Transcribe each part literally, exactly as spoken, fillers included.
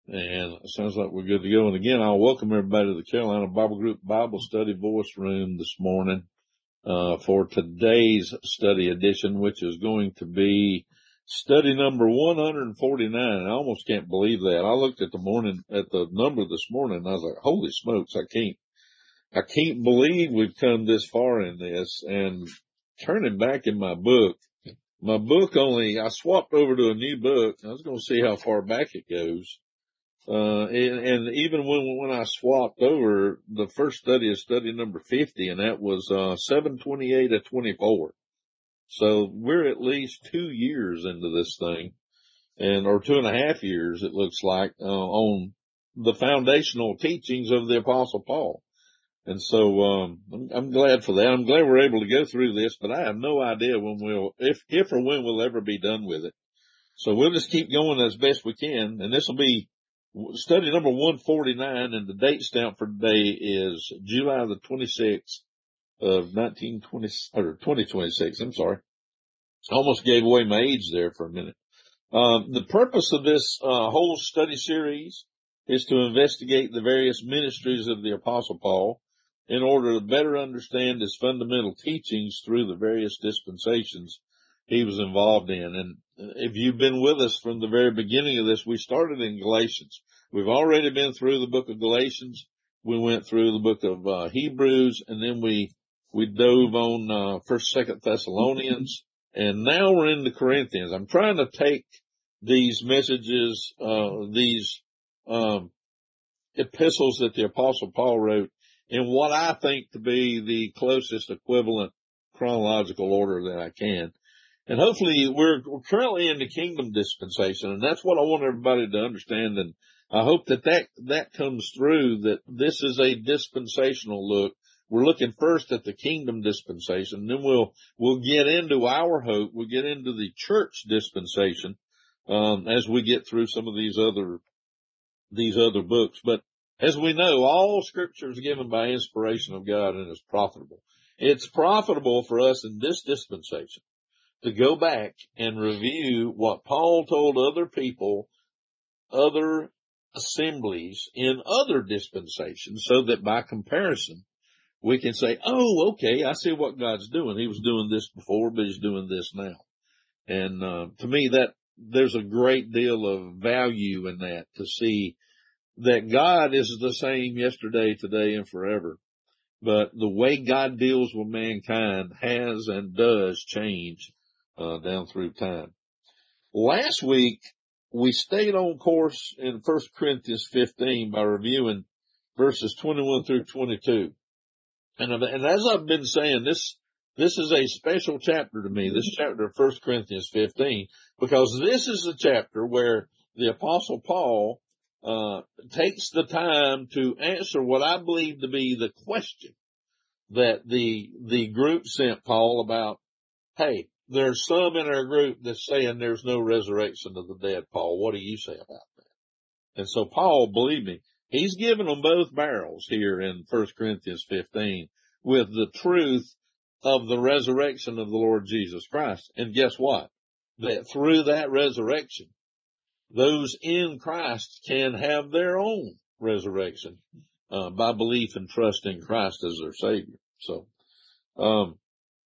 And it sounds like we're good to go. And again, I'll welcome everybody to the Carolina Bible Group Bible Study Voice Room this morning, uh, for today's study edition, which is going to be study number one forty-nine. I almost can't believe that. I looked at the morning, at the number this morning, and I was like, holy smokes, I can't, I can't believe we've come this far in this. And turning back in my book, my book only, I swapped over to a new book. I was going to see how far back it goes. Uh, and, and even when, when I swapped over, the first study is study number fifty, and that was, uh, seven twenty-eight of twenty-four. So we're at least two years into this thing, and, or two and a half years, it looks like, uh, on the foundational teachings of the Apostle Paul. And so, um, I'm, I'm glad for that. I'm glad we're able to go through this, but I have no idea when we'll, if, if or when we'll ever be done with it. So we'll just keep going as best we can, and this will be study number one forty-nine, and the date stamp for today is July the twenty-sixth of nineteen twenty, or twenty twenty-six. I'm sorry. I almost gave away my age there for a minute. Um, the purpose of this uh, whole study series is to investigate the various ministries of the Apostle Paul in order to better understand his fundamental teachings through the various dispensations he was involved in. And if you've been with us from the very beginning of this, we started in Galatians. We've already been through the book of Galatians. We went through the book of uh, Hebrews, and then we we dove on uh, First, Second Thessalonians, and now we're into Corinthians. I'm trying to take these messages, uh, these um, epistles that the Apostle Paul wrote, in what I think to be the closest equivalent chronological order that I can. And hopefully we're, we're currently in the kingdom dispensation, and that's what I want everybody to understand. And I hope that that, that comes through, that this is a dispensational look. We're looking first at the kingdom dispensation, then we'll, we'll get into our hope. We'll get into the church dispensation, um, as we get through some of these other, these other books. But as we know, all scripture is given by inspiration of God and is profitable. It's profitable for us in this dispensation to go back and review what Paul told other people, other assemblies in other dispensations, so that by comparison, we can say, oh, okay, I see what God's doing. He was doing this before, but he's doing this now. And uh, to me, that there's a great deal of value in that, to see that God is the same yesterday, today, and forever. But the way God deals with mankind has and does change Uh, down through time. Last week, we stayed on course in First Corinthians fifteen by reviewing verses twenty-one through twenty-two. And, and as I've been saying, this, this is a special chapter to me, this chapter of First Corinthians fifteen, because this is the chapter where the Apostle Paul, uh, takes the time to answer what I believe to be the question that the, the group sent Paul about, hey, there's some in our group that's saying there's no resurrection of the dead, Paul. What do you say about that? And so Paul, believe me, he's given them both barrels here in First Corinthians fifteen with the truth of the resurrection of the Lord Jesus Christ. And guess what? That through that resurrection, those in Christ can have their own resurrection uh, by belief and trust in Christ as their Savior. So, um,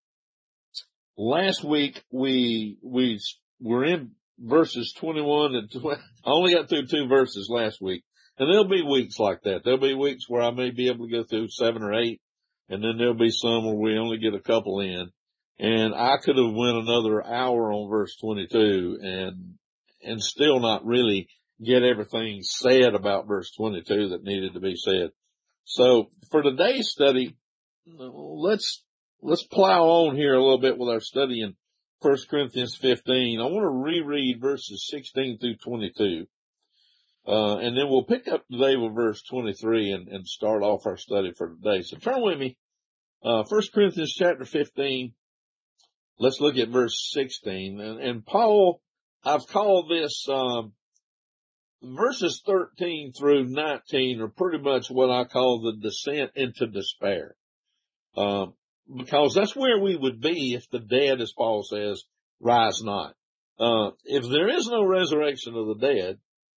last week we, we were in verses twenty-one and twenty. I only got through two verses last week, and there'll be weeks like that. There'll be weeks where I may be able to go through seven or eight, and then there'll be some where we only get a couple in. And I could have went another hour on verse twenty-two and, and still not really get everything said about verse twenty-two that needed to be said. So for today's study, let's, let's plow on here a little bit with our study in First Corinthians fifteen. I want to reread verses sixteen through twenty-two. Uh, and then we'll pick up today with verse twenty-three and, and start off our study for today. So turn with me. Uh, First Corinthians chapter fifteen. Let's look at verse sixteen. And, and Paul, I've called this, um, verses thirteen through nineteen are pretty much what I call the descent into despair. Um, because that's where we would be if the dead, as Paul says, rise not. Uh, if there is no resurrection of the dead,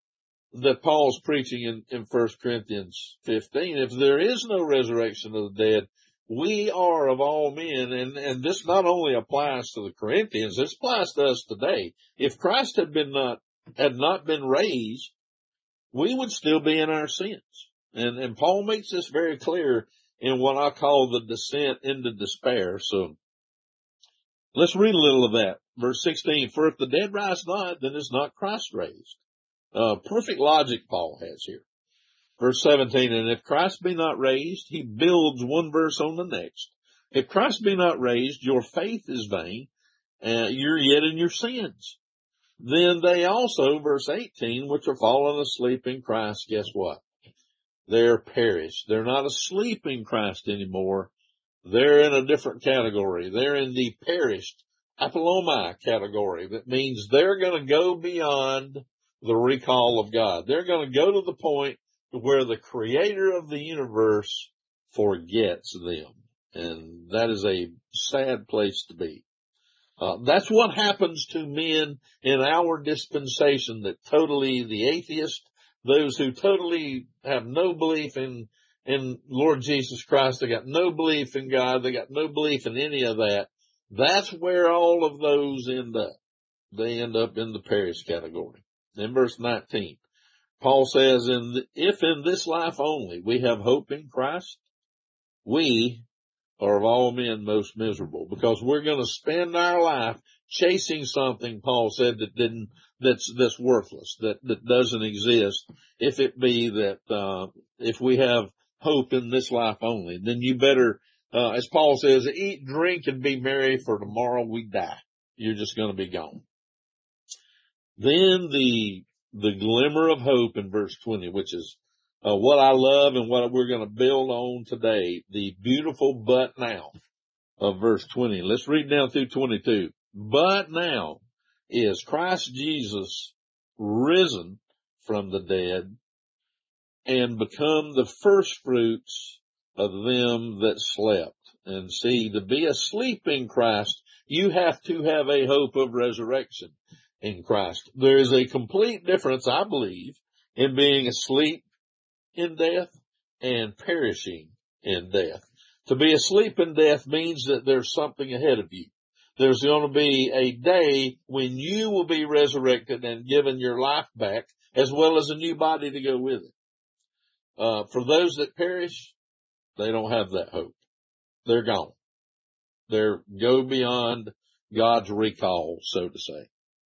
that Paul's preaching in, in First Corinthians fifteen. If there is no resurrection of the dead, we are of all men, and, and this not only applies to the Corinthians, this applies to us today. If Christ had been not, had not been raised, we would still be in our sins. And, and Paul makes this very clear in what I call the descent into despair. So let's read a little of that. Verse sixteen, for if the dead rise not, then is not Christ raised. Uh, perfect logic Paul has here. Verse seventeen, and if Christ be not raised, he builds one verse on the next. If Christ be not raised, your faith is vain, uh, you're yet in your sins. Then they also, verse eighteen, which are fallen asleep in Christ, guess what? They're perished. They're not asleep in Christ anymore. They're in a different category. They're in the perished, apolomai category. That means they're going to go beyond the recall of God. They're going to go to the point where the creator of the universe forgets them. And that is a sad place to be. Uh, that's what happens to men in our dispensation that totally, the atheist, those who totally have no belief in, in Lord Jesus Christ, they got no belief in God, they got no belief in any of that. That's where all of those end up. They end up in the perished category. In verse nineteen, Paul says, in the, if in this life only we have hope in Christ, we are of all men most miserable, because we're going to spend our life chasing something, Paul said, that didn't, that's, that's worthless, that, that doesn't exist. If it be that, uh, if we have hope in this life only, then you better, uh, as Paul says, eat, drink, and be merry, for tomorrow we die. You're just going to be gone. Then the, the glimmer of hope in verse twenty, which is uh, what I love and what we're going to build on today, the beautiful but now of verse twenty. Let's read down through twenty-two. But now is Christ Jesus risen from the dead and become the first fruits of them that slept. And see, to be asleep in Christ, you have to have a hope of resurrection in Christ. There is a complete difference, I believe, in being asleep in death and perishing in death. To be asleep in death means that there's something ahead of you. There's going to be a day when you will be resurrected and given your life back, as well as a new body to go with it. Uh, for those that perish, they don't have that hope. They're gone. They're go beyond God's recall, so to say.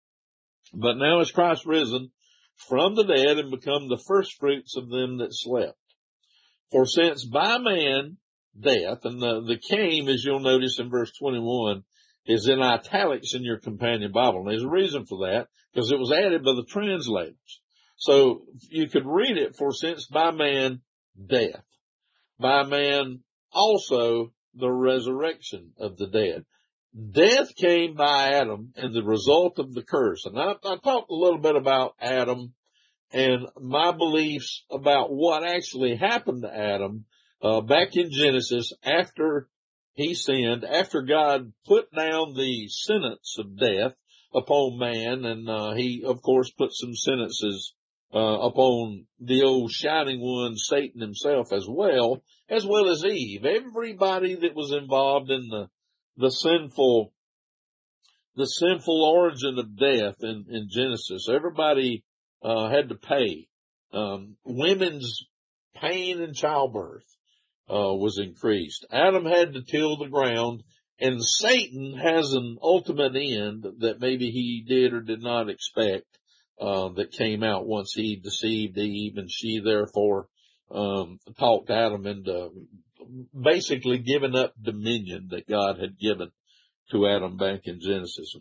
But now is Christ risen from the dead and become the first fruits of them that slept. For since by man death, and the, the came, as you'll notice in verse twenty-one, is in italics in your companion Bible. And there's a reason for that, because it was added by the translators. So you could read it, for since by man death, by man also the resurrection of the dead. Death came by Adam and the result of the curse. And I, I talked a little bit about Adam and my beliefs about what actually happened to Adam uh, back in Genesis after he sinned, after God put down the sentence of death upon man. And uh, he, of course, put some sentences uh, upon the old shining one, Satan himself, as well, as well as Eve. Everybody that was involved in the the sinful, the sinful origin of death in, in Genesis. Everybody, uh, had to pay. Um, women's pain in childbirth, uh, was increased. Adam had to till the ground, and Satan has an ultimate end that maybe he did or did not expect, uh, that came out once he deceived Eve, and she therefore, um, talked Adam into basically giving up dominion that God had given to Adam back in Genesis.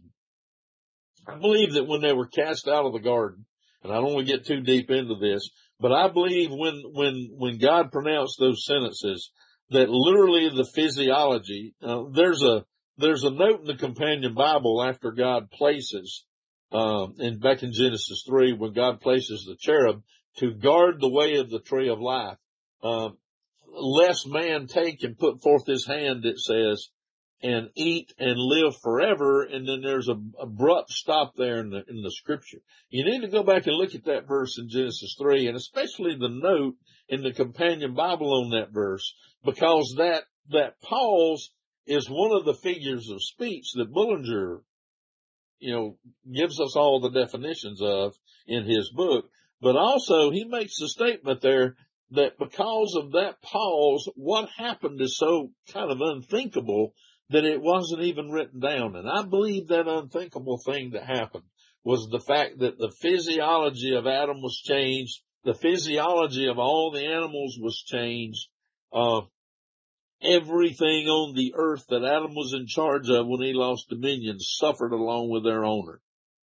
I believe that when they were cast out of the garden, and I don't want to get too deep into this, but I believe when, when, when God pronounced those sentences, that literally the physiology, uh, there's a, there's a note in the companion Bible after God places, um, and back in Genesis three, when God places the cherub to guard the way of the tree of life, um, lest man take and put forth his hand, it says, and eat and live forever. And then there's a abrupt stop there in the, in the scripture. You need to go back and look at that verse in Genesis three, and especially the note in the companion Bible on that verse, because that, that pause is one of the figures of speech that Bullinger, you know, gives us all the definitions of in his book. But also he makes the statement there that because of that pause, what happened is so kind of unthinkable that it wasn't even written down. And I believe that unthinkable thing that happened was the fact that the physiology of Adam was changed. The physiology of all the animals was changed. Uh, everything on the earth that Adam was in charge of when he lost dominion suffered along with their owner.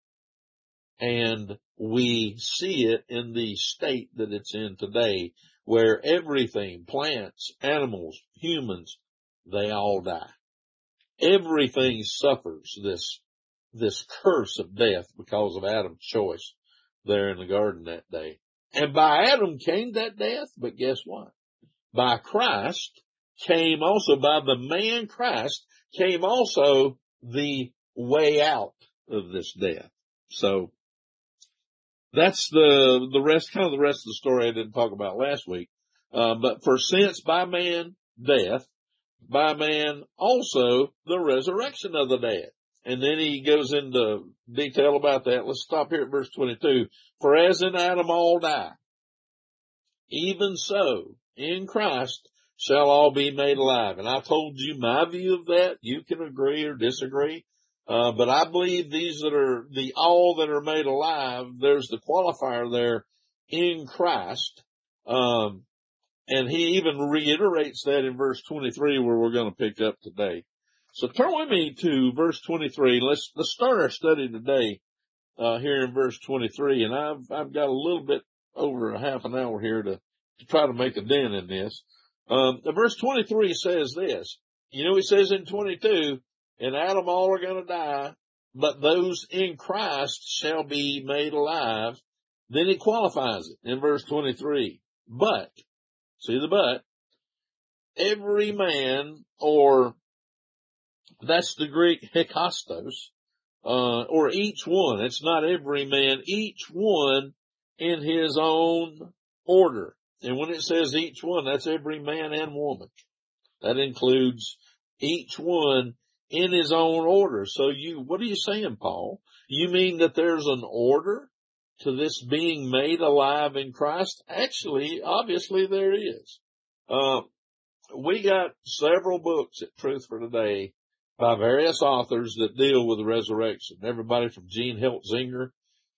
And we see it in the state that it's in today, where everything, plants, animals, humans, they all die. Everything suffers this, this curse of death because of Adam's choice there in the garden that day. And by Adam came that death, but guess what? By Christ came also, by the man Christ came also the way out of this death. So that's the, the rest, kind of the rest of the story I didn't talk about last week. Uh, but for since by man death, by man also the resurrection of the dead. And then he goes into detail about that. Let's stop here at verse twenty-two. For as in Adam all die, even so in Christ shall all be made alive. And I told you my view of that. You can agree or disagree. Uh, but I believe these that are the all that are made alive, there's the qualifier there in Christ. Um, and he even reiterates that in verse twenty-three where we're going to pick up today. So turn with me to verse twenty-three. Let's, let's start our study today, uh, here in verse twenty-three. And I've, I've got a little bit over a half an hour here to, to try to make a dent in this. Um, verse twenty-three says this. You know, he says in twenty-two, in Adam all are going to die, but those in Christ shall be made alive. Then he qualifies it in verse twenty-three. But, see the but, every man, or that's the Greek hikastos, uh, or each one. It's not every man, each one in his own order. And when it says each one, that's every man and woman. That includes each one in his own order. So you, what are you saying, Paul? You mean that there's an order to this being made alive in Christ? Actually, obviously there is. Uh, we got several books at Truth for Today by various authors that deal with the resurrection. Everybody from Gene Heltzinger,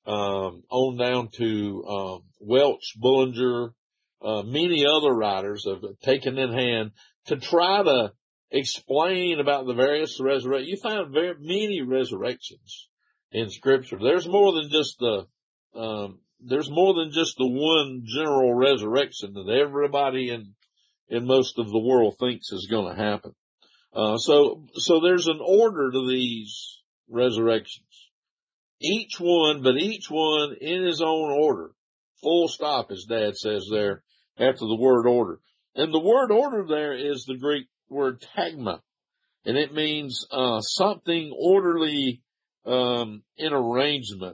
um, on down to, um, Welch, Bullinger, uh, many other writers have taken in hand to try to explain about the various resurrections. You find very many resurrections in Scripture. There's more than just the, um, there's more than just the one general resurrection that everybody in, in most of the world thinks is going to happen. Uh, so, so there's an order to these resurrections. Each one, but each one in his own order. Full stop, as Dad says there after the word order. And the word order there is the Greek word tagma. And it means, uh, something orderly, um, in arrangement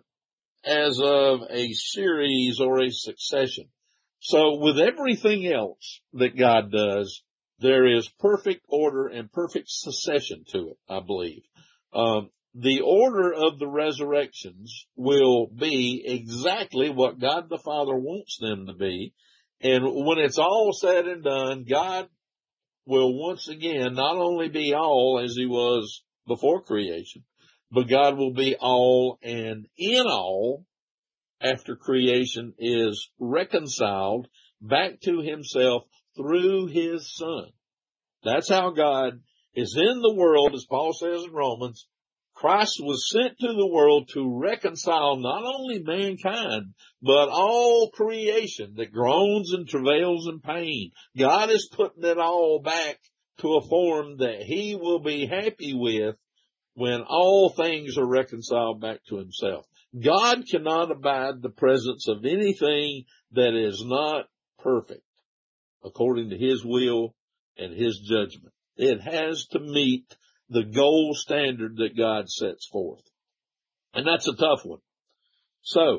as of a series or a succession. So with everything else that God does, there is perfect order and perfect succession to it, I believe. Um, the order of the resurrections will be exactly what God the Father wants them to be. And when it's all said and done, God will once again not only be all as he was before creation, but God will be all and in all after creation is reconciled back to himself through his Son. That's how God is in the world, as Paul says in Romans. Christ was sent to the world to reconcile not only mankind, but all creation that groans and travails in pain. God is putting it all back to a form that he will be happy with when all things are reconciled back to himself. God cannot abide the presence of anything that is not perfect according to his will and his judgment. It has to meet the gold standard that God sets forth. And that's a tough one. So,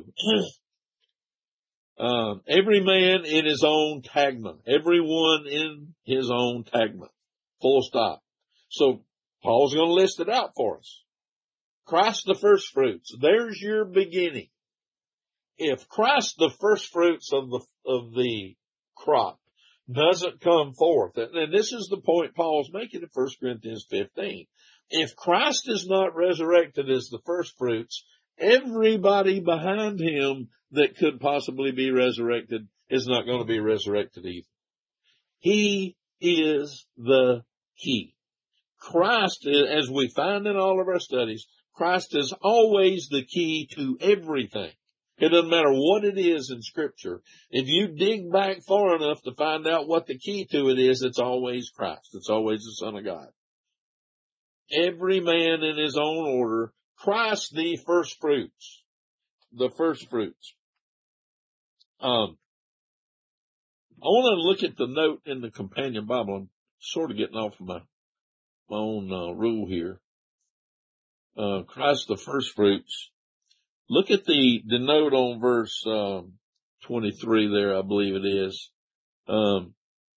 um, every man in his own tagma, everyone in his own tagma, full stop. So Paul's going to list it out for us. Christ the first fruits. There's your beginning. If Christ the first fruits of the, of the crop doesn't come forth, and this is the point Paul's making in First Corinthians fifteen. If Christ is not resurrected as the first fruits, everybody behind him that could possibly be resurrected is not going to be resurrected either. He is the key. Christ, as we find in all of our studies, Christ is always the key to everything. It doesn't matter what it is in Scripture. If you dig back far enough to find out what the key to it is, it's always Christ. It's always the Son of God. Every man in his own order, Christ the first fruits. The first fruits. Um, I want to look at the note in the companion Bible. I'm sort of getting off of my, my own uh, rule here. Uh, Christ the first fruits. Look at the, the note on verse um, twenty-three there, I believe it is. Um,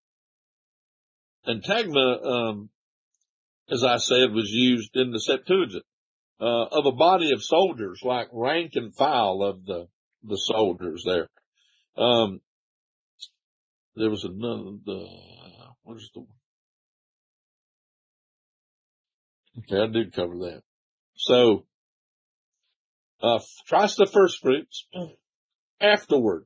and tagma, um, as I said, was used in the Septuagint uh, of a body of soldiers, like rank and file of the the soldiers there. Um, there was another. The, what is the? Okay, I did cover that. So, uh, Christ the first fruits. Afterward.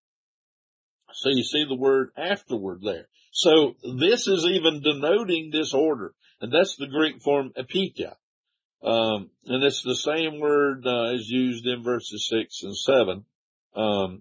So you see the word afterward there. So this is even denoting this order. And that's the Greek form epikia. Um, and it's the same word, uh, is used in verses six and seven. Um,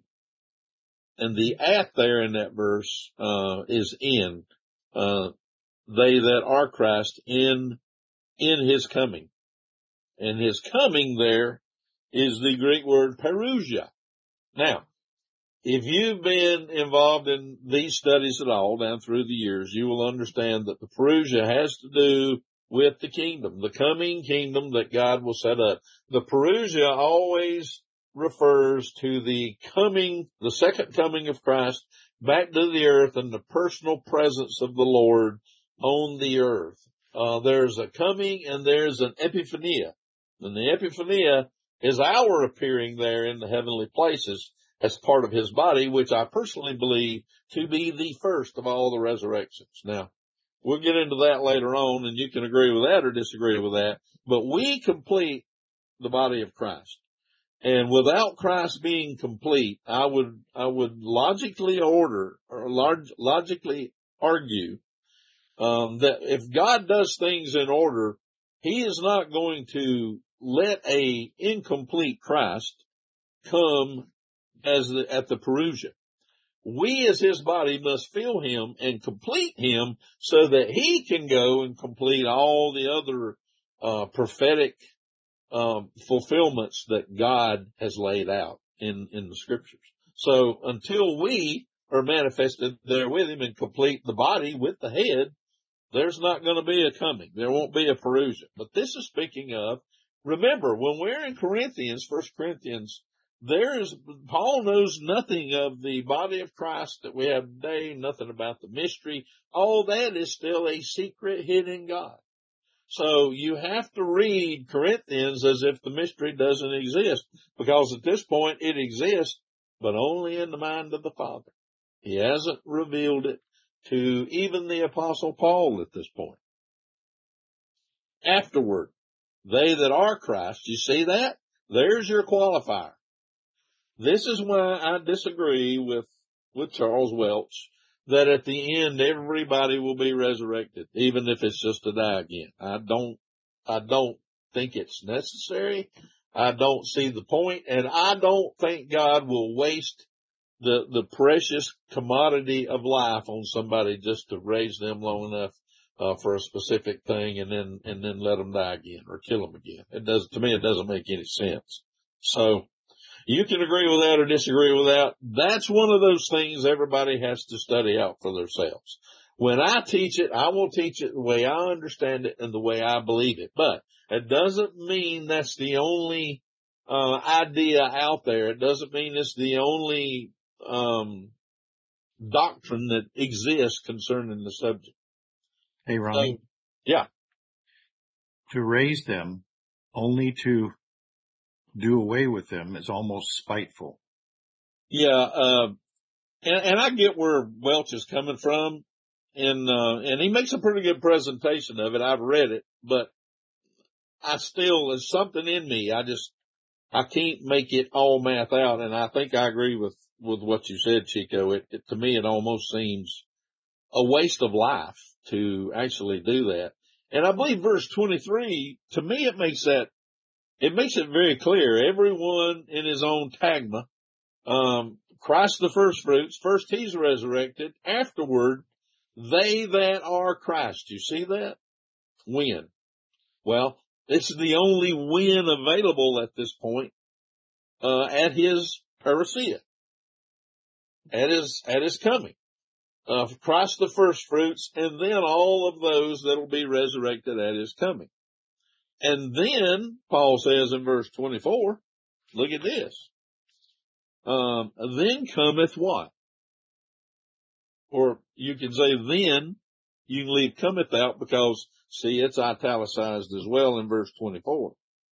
and the at there in that verse, uh, is in, uh, they that are Christ in, in his coming. And his coming there is the Greek word parousia. Now, if you've been involved in these studies at all down through the years, you will understand that the parousia has to do with the kingdom, the coming kingdom that God will set up. The parousia always refers to the coming, the second coming of Christ back to the earth and the personal presence of the Lord on the earth. Uh, there's a coming and there's an epiphania. And the epiphania is our appearing there in the heavenly places as part of his body, which I personally believe to be the first of all the resurrections. Now, we'll get into that later on, and you can agree with that or disagree with that, but we complete the body of Christ. And without Christ being complete, I would, I would logically order, or large, logically argue, um, that if God does things in order, he is not going to let a incomplete Christ come as the, at the parousia. We as his body must fill him and complete him so that he can go and complete all the other, uh, prophetic, um, fulfillments that God has laid out in, in the scriptures. So until we are manifested there with him and complete the body with the head, there's not going to be a coming. There won't be a parousia. But this is speaking of, remember, when we're in Corinthians, First Corinthians, there is, Paul knows nothing of the body of Christ that we have today, nothing about the mystery. All that is still a secret hidden God. So you have to read Corinthians as if the mystery doesn't exist, because at this point it exists, but only in the mind of the Father. He hasn't revealed it to even the Apostle Paul at this point. Afterward, they that are Christ, you see that? There's your qualifier. This is why I disagree with, with Charles Welch, that at the end everybody will be resurrected, even if it's just to die again. I don't, I don't think it's necessary. I don't see the point, and I don't think God will waste the, the precious commodity of life on somebody just to raise them long enough, uh, for a specific thing and then, and then let them die again or kill them again. It does, to me, it doesn't make any sense. So, you can agree with that or disagree with that. That's one of those things everybody has to study out for themselves. When I teach it, I will teach it the way I understand it and the way I believe it. But it doesn't mean that's the only uh idea out there. It doesn't mean it's the only um doctrine that exists concerning the subject. Hey, Ronnie. So, yeah. To raise them only to do away with them is almost spiteful. Yeah, uh, and, and I get where Welch is coming from, and uh, and he makes a pretty good presentation of it. I've read it, but I still, there's something in me. I just, I can't make it all math out, and I think I agree with, with what you said, Chico. It, it, to me, it almost seems a waste of life to actually do that. And I believe verse twenty-three, to me, it makes that, it makes it very clear. Everyone in his own tagma, um, Christ the first fruits, first he's resurrected, afterward, they that are Christ. You see that? When? Well, it's the only when available at this point, uh, at his parousia, at his, at his coming. Uh, Christ the first fruits, and then all of those that will be resurrected at his coming. And then, Paul says in verse twenty-four, look at this. Um, then cometh what? Or you can say then, you can leave cometh out because, see, it's italicized as well in verse twenty-four.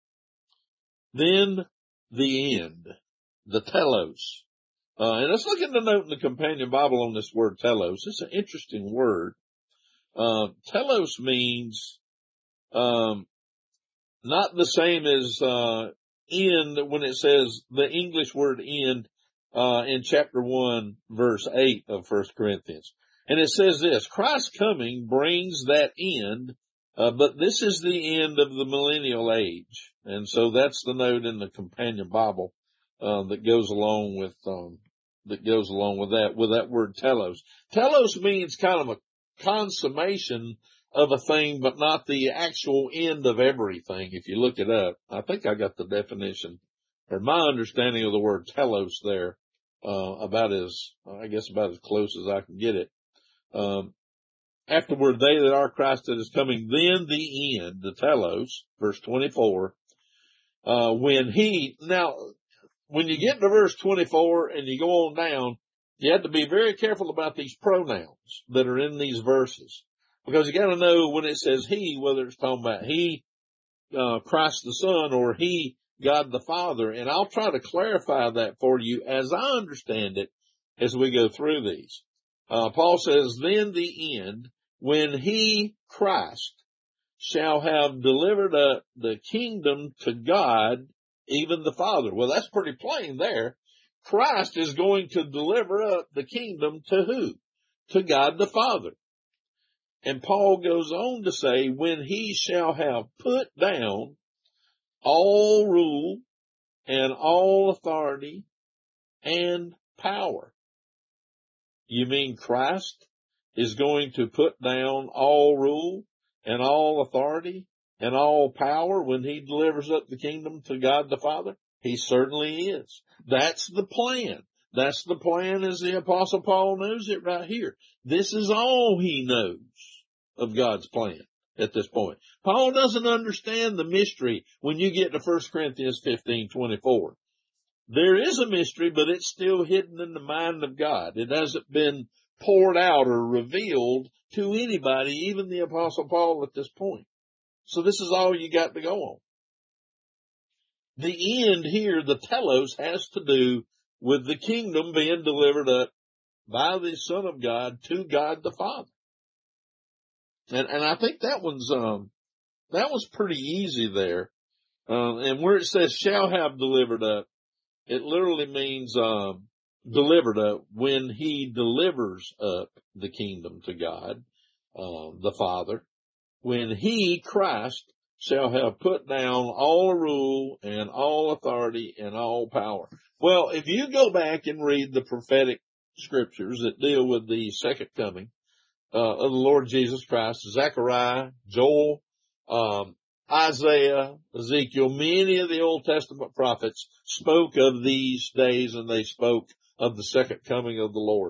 Then the end, the telos. Uh, and let's look at the note in the companion Bible on this word telos. It's an interesting word. Uh, telos means, um, not the same as, uh, end when it says the English word end, uh, in chapter one, verse eight of First Corinthians. And it says this, Christ's coming brings that end, uh, but this is the end of the millennial age. And so that's the note in the companion Bible, uh, that goes along with, um, that goes along with that, with that word telos. Telos means kind of a consummation of a thing, but not the actual end of everything. If you look it up, I think I got the definition or my understanding of the word telos there, uh, about as, I guess about as close as I can get it. Um, afterward, they that are Christ that is coming, then the end, the telos, verse twenty-four, uh, when he, now, when you get to verse twenty-four and you go on down, you have to be very careful about these pronouns that are in these verses. Because you got to know when it says he, whether it's talking about he, uh, Christ the Son, or he, God the Father. And I'll try to clarify that for you as I understand it as we go through these. Uh, Paul says, then the end, when he, Christ, shall have delivered up the kingdom to God, even the Father. Well, that's pretty plain there. Christ is going to deliver up the kingdom to who? To God the Father. And Paul goes on to say, when he shall have put down all rule and all authority and power. You mean Christ is going to put down all rule and all authority and all power when he delivers up the kingdom to God the Father? He certainly is. That's the plan. That's the plan as the Apostle Paul knows it right here. This is all he knows of God's plan at this point. Paul doesn't understand the mystery when you get to First Corinthians fifteen twenty-four. There is a mystery, but it's still hidden in the mind of God. It hasn't been poured out or revealed to anybody, even the Apostle Paul at this point. So this is all you got to go on. The end here, the telos, has to do with the kingdom being delivered up by the Son of God to God the Father. And, and I think that one's, um, that was pretty easy there. Uh, and where it says shall have delivered up, it literally means, um, delivered up when he delivers up the kingdom to God, uh, the Father, when he, Christ, shall have put down all rule and all authority and all power. Well, if you go back and read the prophetic scriptures that deal with the second coming, Uh, of the Lord Jesus Christ, Zechariah, Joel, um, Isaiah, Ezekiel, many of the Old Testament prophets spoke of these days, and they spoke of the second coming of the Lord.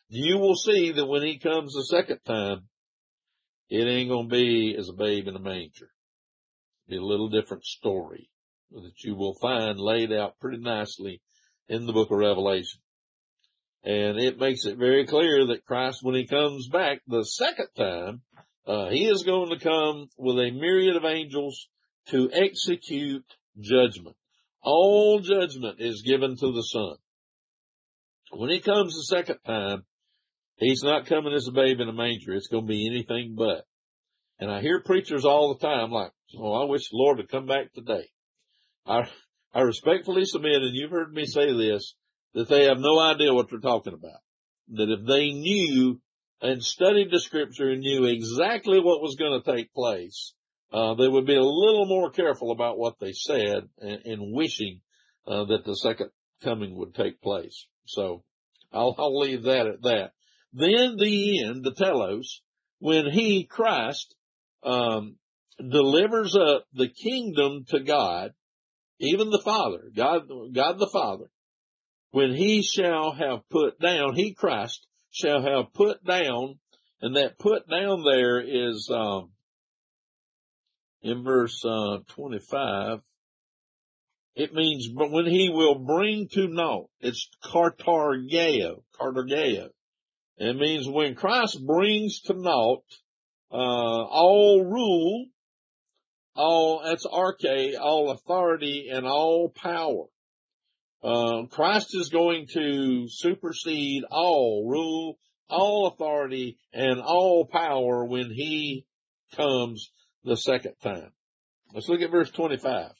you will see that when he comes the second time, it ain't going to be as a babe in a manger. It'll be a little different story that you will find laid out pretty nicely in the book of Revelation. And it makes it very clear that Christ, when he comes back the second time, uh, he is going to come with a myriad of angels to execute judgment. All judgment is given to the Son. When he comes the second time, he's not coming as a babe in a manger. It's going to be anything but. And I hear preachers all the time like, oh, I wish the Lord would come back today. I, I respectfully submit, and you've heard me say this, that they have no idea what they're talking about. That if they knew and studied the scripture and knew exactly what was going to take place, uh, they would be a little more careful about what they said and, and wishing uh, that the second coming would take place. So I'll, I'll leave that at that. Then the end, the telos, when he, Christ, um, delivers up the kingdom to God, even the Father, God, God the Father, when he shall have put down, he, Christ, shall have put down, and that put down there is, um, in verse, uh, twenty-five, it means, but when he will bring to naught, it's katargeo, katargeo. It means when Christ brings to naught, uh, all rule, all, that's arche, all authority and all power. Uh, Christ is going to supersede all rule, all authority, and all power when he comes the second time. Let's look at verse twenty-five.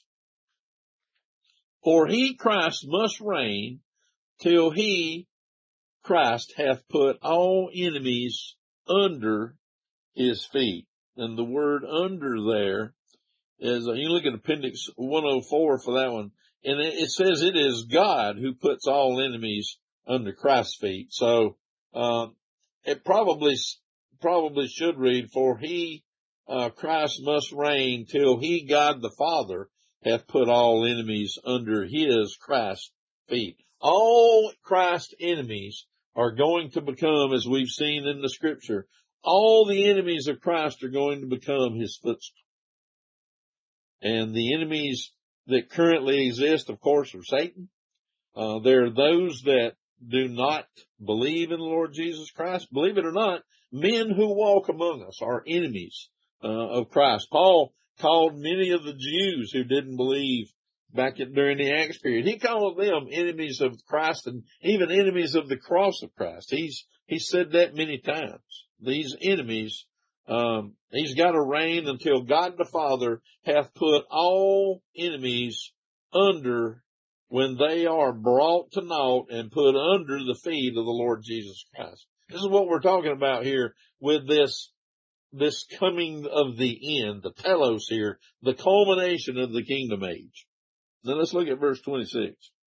For he, Christ, must reign till he, Christ, hath put all enemies under his feet. And the word under there is, you look at Appendix one oh four for that one. And it says it is God who puts all enemies under Christ's feet. So, um, it probably, probably should read, for he, uh, Christ must reign till he, God the Father, hath put all enemies under his, Christ's feet. All Christ's enemies are going to become, as we've seen in the scripture, all the enemies of Christ are going to become his footstool. And the enemies that currently exist, of course, are Satan. Uh, there are those that do not believe in the Lord Jesus Christ. Believe it or not, men who walk among us are enemies uh, of Christ. Paul called many of the Jews who didn't believe back in, during the Acts period. He called them enemies of Christ and even enemies of the cross of Christ. He's, he said that many times. These enemies, um, he's got to reign until God the Father hath put all enemies under, when they are brought to naught and put under the feet of the Lord Jesus Christ. This is what we're talking about here with this, this coming of the end, the telos here, the culmination of the kingdom age. Now let's look at verse twenty-six.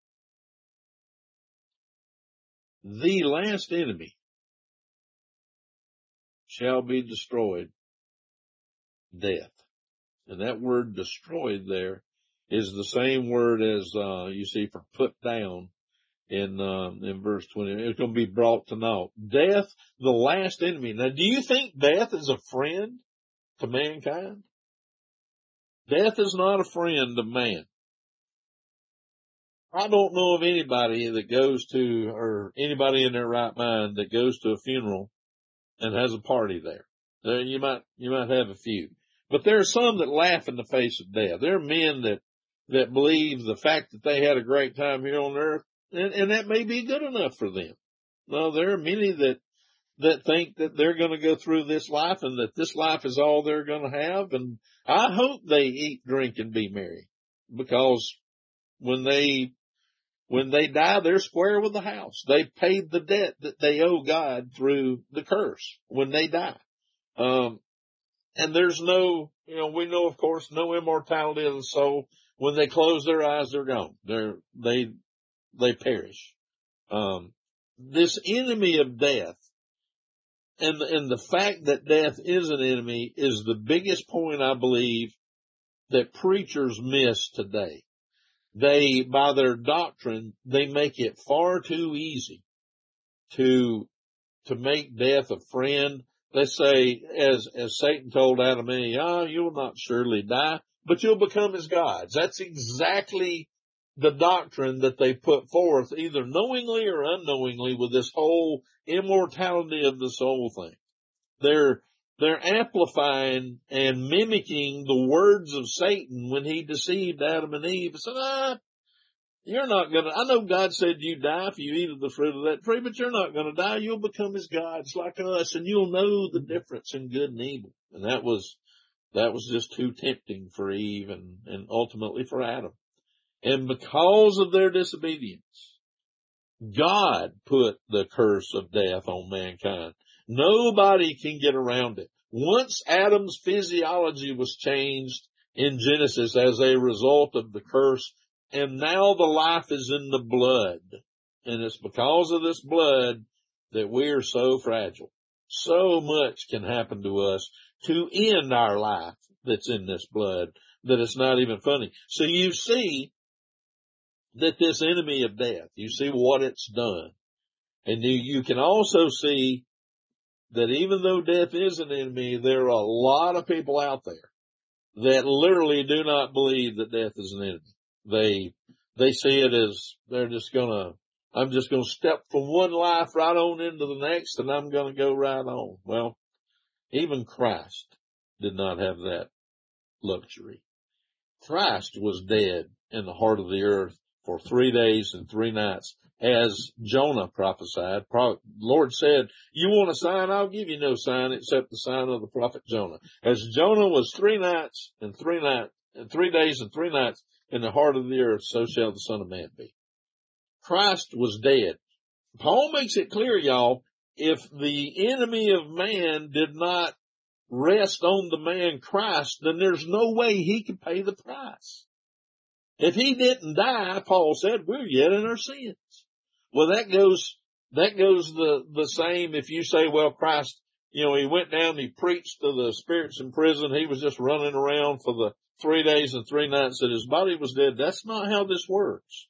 The last enemy shall be destroyed, death. And that word destroyed there is the same word as, uh, you see for put down in, um, in verse twenty. It's going to be brought to naught. Death, the last enemy. Now, do you think death is a friend to mankind? Death is not a friend of man. I don't know of anybody that goes to, or anybody in their right mind that goes to a funeral and has a party there. There, you might, you might have a few. But there are some that laugh in the face of death. There are men that, that believe the fact that they had a great time here on earth, and, and that may be good enough for them. No, there are many that, that think that they're going to go through this life and that this life is all they're going to have. And I hope they eat, drink, and be merry, because when they, when they die, they're square with the house. They paid the debt that they owe God through the curse when they die. Um, And there's no, you know, we know, of course, no immortality of the soul. When they close their eyes, they're gone. They're, they, they perish. Um, this enemy of death and, and the fact that death is an enemy is the biggest point, I believe, that preachers miss today. They, by their doctrine, they make it far too easy to to make death a friend. Let's say, as, as Satan told Adam and Eve, oh, you will not surely die, but you'll become as gods. That's exactly the doctrine that they put forth, either knowingly or unknowingly, with this whole immortality of the soul thing. They're, they're amplifying and mimicking the words of Satan when he deceived Adam and Eve and said, ah, you're not gonna, I know God said you die if you eat of the fruit of that tree, but you're not gonna die. You'll become as gods like us, and you'll know the difference in good and evil. And that was, that was just too tempting for Eve and, and ultimately for Adam. And because of their disobedience, God put the curse of death on mankind. Nobody can get around it. Once Adam's physiology was changed in Genesis as a result of the curse, and now the life is in the blood. And it's because of this blood that we are so fragile. So much can happen to us to end our life that's in this blood that it's not even funny. So you see that this enemy of death, you see what it's done. And you, you can also see that even though death is an enemy, there are a lot of people out there that literally do not believe that death is an enemy. They, they see it as they're just gonna, I'm just gonna step from one life right on into the next and I'm gonna go right on. Well, even Christ did not have that luxury. Christ was dead in the heart of the earth for three days and three nights, as Jonah prophesied. Pro- Lord said, you want a sign? I'll give you no sign except the sign of the prophet Jonah. As Jonah was three nights and three nights and three days and three nights in the heart of the earth, so shall the Son of Man be. Christ was dead. Paul makes it clear, y'all, if the enemy of man did not rest on the man Christ, then there's no way he could pay the price. If he didn't die, Paul said, we're yet in our sins. Well, that goes, that goes the, the same if you say, well, Christ, you know, he went down, he preached to the spirits in prison. He was just running around for the three days and three nights that his body was dead. That's not how this works.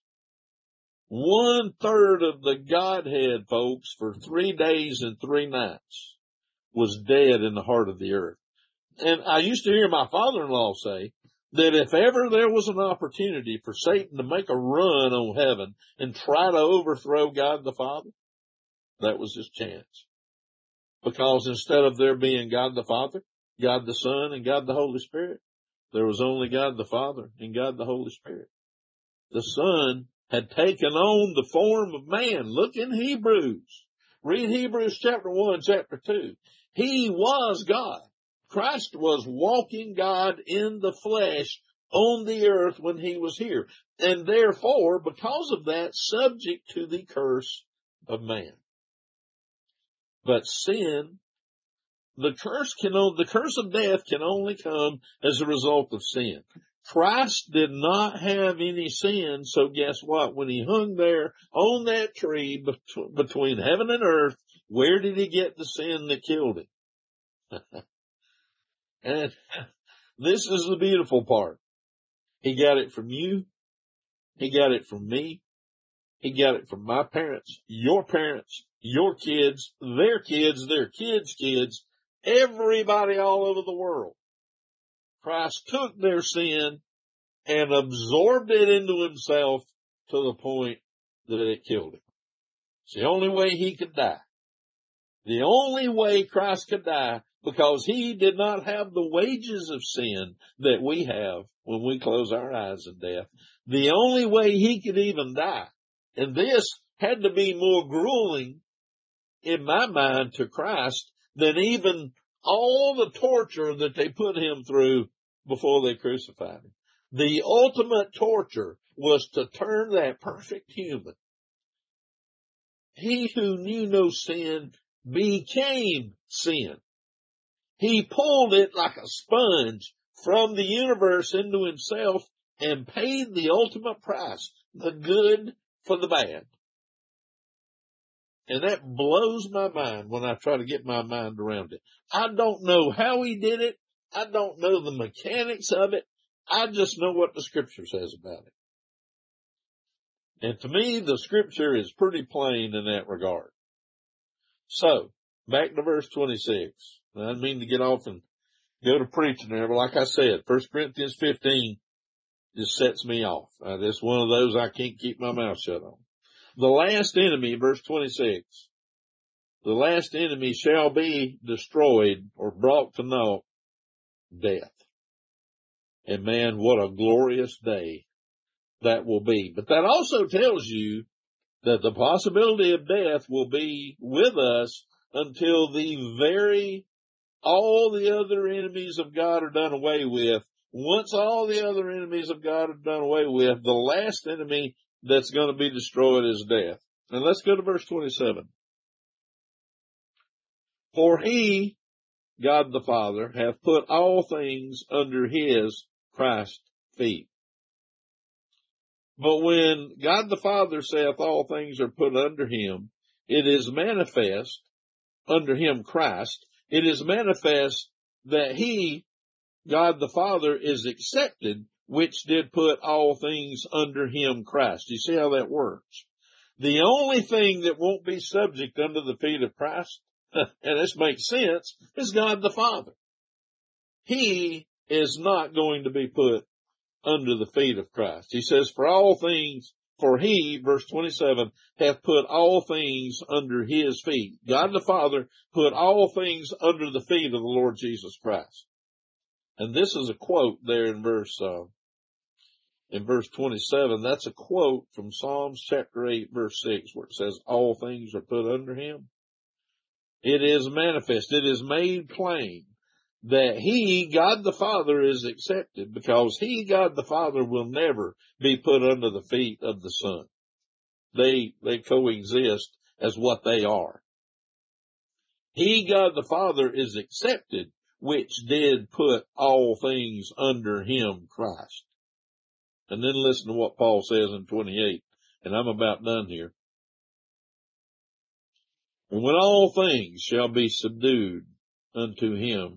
One third of the Godhead, folks, for three days and three nights was dead in the heart of the earth. And I used to hear my father-in-law say that if ever there was an opportunity for Satan to make a run on heaven and try to overthrow God the Father, that was his chance. Because instead of there being God the Father, God the Son, and God the Holy Spirit, there was only God the Father and God the Holy Spirit. The Son had taken on the form of man. Look in Hebrews. Read Hebrews chapter one, chapter two. He was God. Christ was walking God in the flesh on the earth when he was here. And therefore, because of that, subject to the curse of man. But sin, the curse can, the curse of death can only come as a result of sin. Christ did not have any sin, so guess what? When he hung there on that tree bet- between heaven and earth, where did he get the sin that killed him? And this is the beautiful part. He got it from you. He got it from me. He got it from my parents, your parents, your kids, their kids, their kids' kids, everybody all over the world. Christ took their sin and absorbed it into himself to the point that it killed him. It's the only way he could die. The only way Christ could die, because he did not have the wages of sin that we have when we close our eyes in death. The only way he could even die, and this had to be more grueling in my mind to Christ than even all the torture that they put him through before they crucified him. The ultimate torture was to turn that perfect human. He who knew no sin became sin. He pulled it like a sponge from the universe into himself and paid the ultimate price, the good for the bad. And that blows my mind when I try to get my mind around it. I don't know how he did it. I don't know the mechanics of it. I just know what the scripture says about it. And to me, the scripture is pretty plain in that regard. So, back to verse twenty-six. I didn't mean to get off and go to preaching there, but like I said, First Corinthians fifteen just sets me off. Uh, it's one of those I can't keep my mouth shut on. The last enemy, verse twenty-six, the last enemy shall be destroyed or brought to naught, death. And man, what a glorious day that will be. But that also tells you that the possibility of death will be with us until the very, all the other enemies of God are done away with. Once all the other enemies of God are done away with, the last enemy that's going to be destroyed is death. And let's go to verse twenty-seven. For he, God the Father, hath put all things under his, Christ's feet. But when God the Father saith all things are put under him, it is manifest, under him Christ, it is manifest that he, God the Father, is accepted, which did put all things under him Christ. You see how that works? The only thing that won't be subject under the feet of Christ, and this makes sense, is God the Father. He is not going to be put under the feet of Christ. He says, for all things, for he, verse twenty-seven, hath put all things under his feet. God the Father put all things under the feet of the Lord Jesus Christ. And this is a quote there in verse, uh, in verse twenty-seven. That's a quote from Psalms chapter eight, verse six, where it says, all things are put under him. It is manifest, it is made plain that he, God the Father, is accepted because he, God the Father, will never be put under the feet of the Son. They, they coexist as what they are. He, God the Father, is accepted, which did put all things under him, Christ. And then listen to what Paul says in twenty-eight, and I'm about done here. And when all things shall be subdued unto him,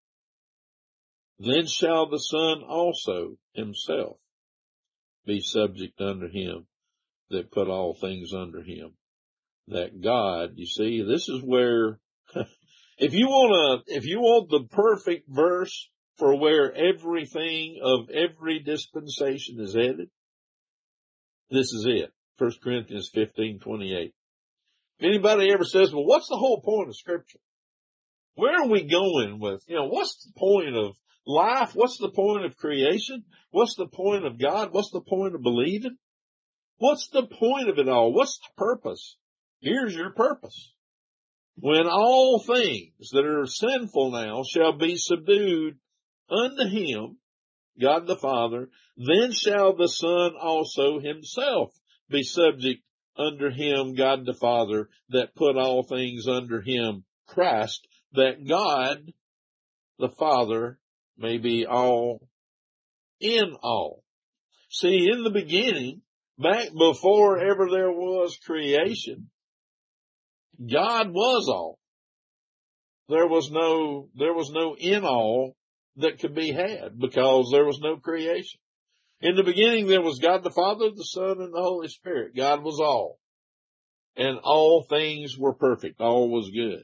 then shall the Son also himself be subject under him that put all things under him. That God, you see, this is where, if you want to, if you want the perfect verse for where everything of every dispensation is headed, this is it. First Corinthians fifteen twenty-eight. If anybody ever says, well, what's the whole point of Scripture? Where are we going with, you know, what's the point of life? What's the point of creation? What's the point of God? What's the point of believing? What's the point of it all? What's the purpose? Here's your purpose. When all things that are sinful now shall be subdued unto him, God the Father, then shall the Son also himself be subject under him, God the Father, that put all things under him, Christ, that God the Father may be all in all. See, in the beginning, back before ever there was creation, God was all. There was no, there was no in all that could be had because there was no creation. In the beginning, there was God the Father, the Son, and the Holy Spirit. God was all. And all things were perfect. All was good.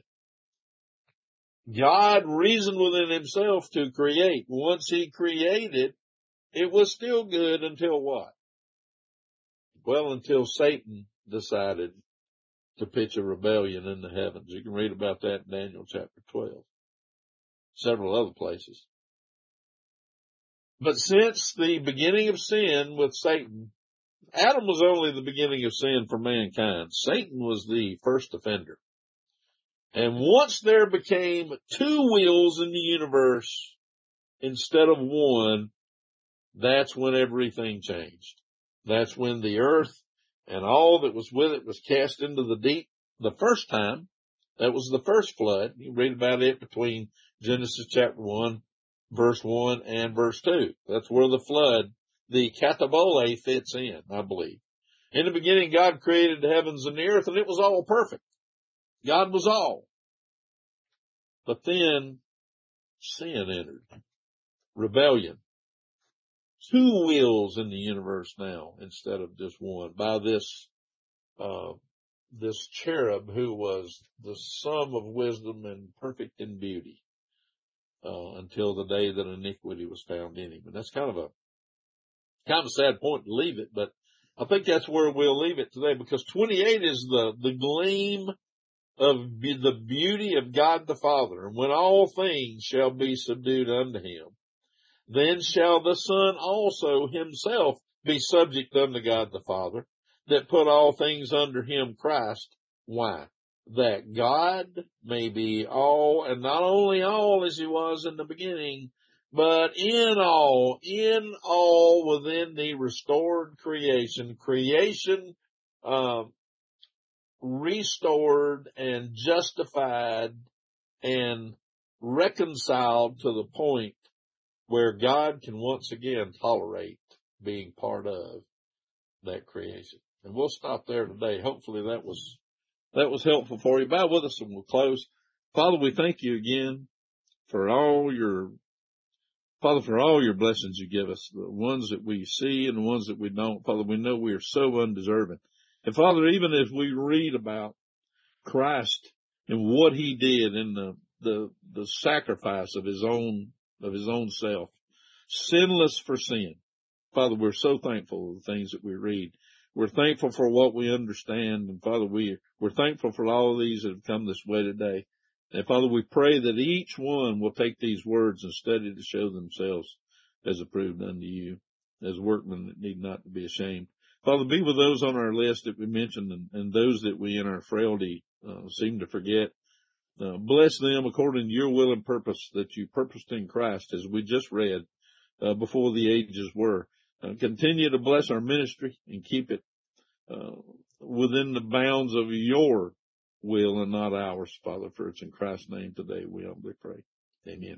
God reasoned within himself to create. Once he created, it was still good until what? Well, until Satan decided to pitch a rebellion in the heavens. You can read about that in Daniel chapter twelve. Several other places. But since the beginning of sin with Satan, Adam was only the beginning of sin for mankind. Satan was the first offender. And once there became two wheels in the universe instead of one, that's when everything changed. That's when the earth and all that was with it was cast into the deep the first time. That was the first flood. You read about it between Genesis chapter one, verse one and verse two. That's where the flood, the katabole, fits in, I believe. In the beginning, God created the heavens and the earth, and it was all perfect. God was all. But then sin entered. Rebellion. Two wheels in the universe now instead of just one by this uh this cherub who was the sum of wisdom and perfect in beauty, uh, until the day that iniquity was found in him. And that's kind of a, kind of a sad point to leave it, but I think that's where we'll leave it today, because twenty-eight is the, the gleam of be the beauty of God the Father. And when all things shall be subdued unto him, then shall the Son also himself be subject unto God the Father, that put all things under him, Christ. Why? That God may be all, and not only all as he was in the beginning, but in all, in all within the restored creation, creation, um, restored and justified and reconciled to the point where God can once again tolerate being part of that creation. And we'll stop there today. Hopefully that was, that was helpful for you. Bow with us and we'll close. Father, we thank you again for all your, Father, for all your blessings you give us, the ones that we see and the ones that we don't. Father, we know we are so undeserving. And Father, even as we read about Christ and what he did in the, the, the sacrifice of his own, of his own self, sinless for sin. Father, we're so thankful for the things that we read. We're thankful for what we understand. And Father, we, we're thankful for all of these that have come this way today. And Father, we pray that each one will take these words and study to show themselves as approved unto you, as workmen that need not to be ashamed. Father, be with those on our list that we mentioned, and, and those that we in our frailty uh, seem to forget. Uh, bless them according to your will and purpose that you purposed in Christ, as we just read, uh, before the ages were. Uh, continue to bless our ministry and keep it uh, within the bounds of your will and not ours, Father, for it's in Christ's name today we humbly pray. Amen.